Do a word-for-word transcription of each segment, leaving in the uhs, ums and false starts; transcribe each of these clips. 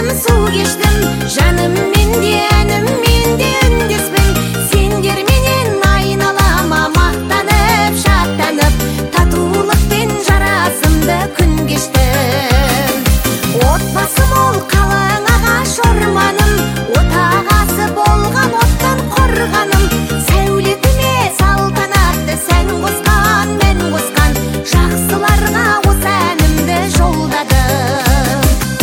су кештім. Жаным менде, әнім менде үндеспін. Сендер менен айналама мақтанып, шаттанып, татулықпен жарасымды күн кештім. Отбасым ол қалың ағаш орманым, отағасы болған оттан қорғаным. Сәулетіме салтанатты сән қосқан, мен қосқан, жақсыларға осы әнімді жолдадым.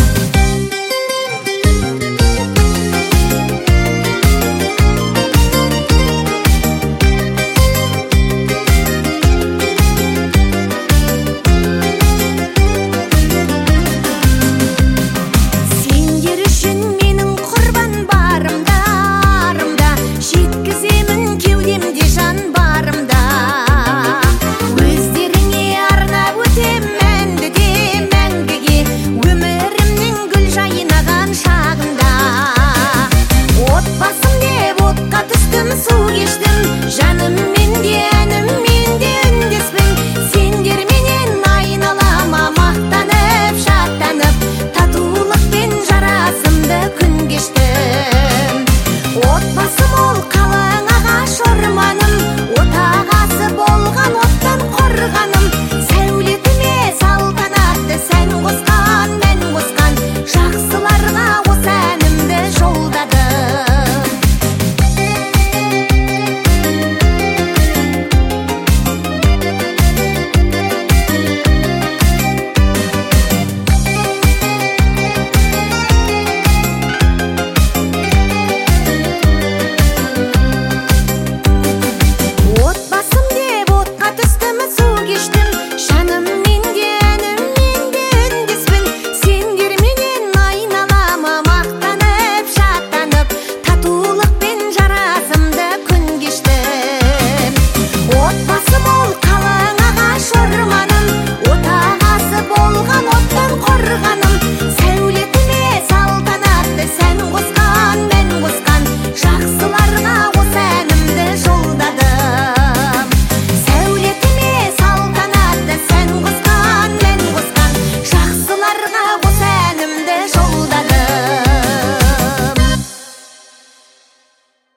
Сендер үшін менің құрбан барымда, арымда, жеткіземін кеудемде жан барымда. Өздеріңе арнап өтем мәнді де мәңгіге, өмірімнің гүл жайнаған шағында. Отбасым деп отқа түстім, су кештім. Жаным менде,